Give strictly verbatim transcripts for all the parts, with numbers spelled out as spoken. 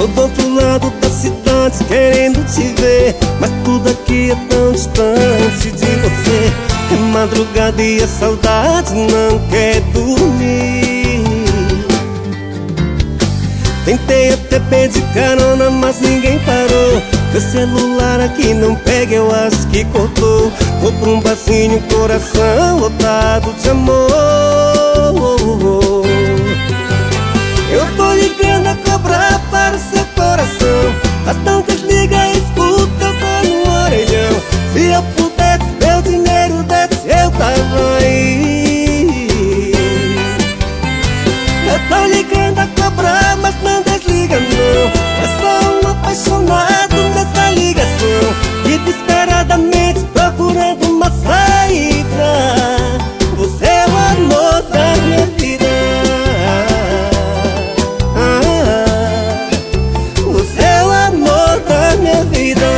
Tô do outro lado da cidade querendo te ver, mas tudo aqui é tão distante de você. É madrugada e a saudade não quer dormir. Tentei até pedir carona, mas ninguém parou. Teu celular aqui não pega, eu acho que cortou. Vou pra um barzinho, coração lotado de amor. Eu tô ligando a cobrar para o seu coração, mas não desliga, escuta só no orelhão. Se eu pudesse, meu dinheiro desse, eu tava aí. Eu tô ligando a cobrar, mas não desliga não. É só um apaixonado nessa ligação, desesperadamente procurando uma saída. Você é o amor da minha vida. Você é o amor da minha vida.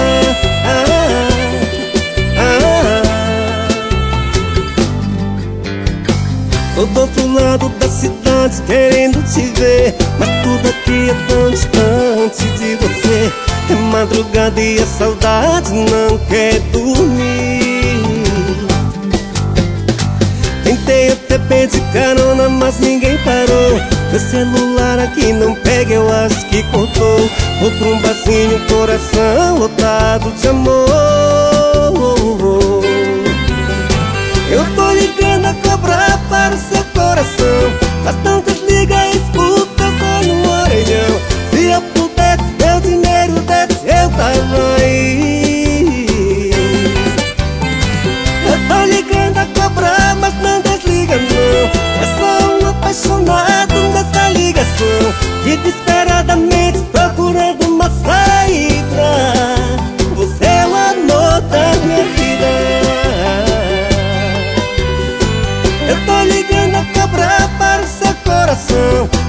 Tô do outro lado da cidade querendo te ver, mas tudo aqui é tão distante de você. É madrugada e a saudade não quer dormir. Tentei até pedir carona, mas ninguém parou. Meu celular aqui não pega, eu acho que cortou. Vou pra um barzinho, coração lotado de amor. Eu tô ligando a cobrar para o seu coração, mas não desliga, escuta só no orelhão. Se eu pudesse, meu dinheiro desse, eu tava aí. Eu tô ligando a cobrar, mas não desliga não. É só um apaixonado nessa ligação, desesperadamente procurando uma saída. Você é o amor da minha vida. Eu tô ligando a cobrar para o seu coração,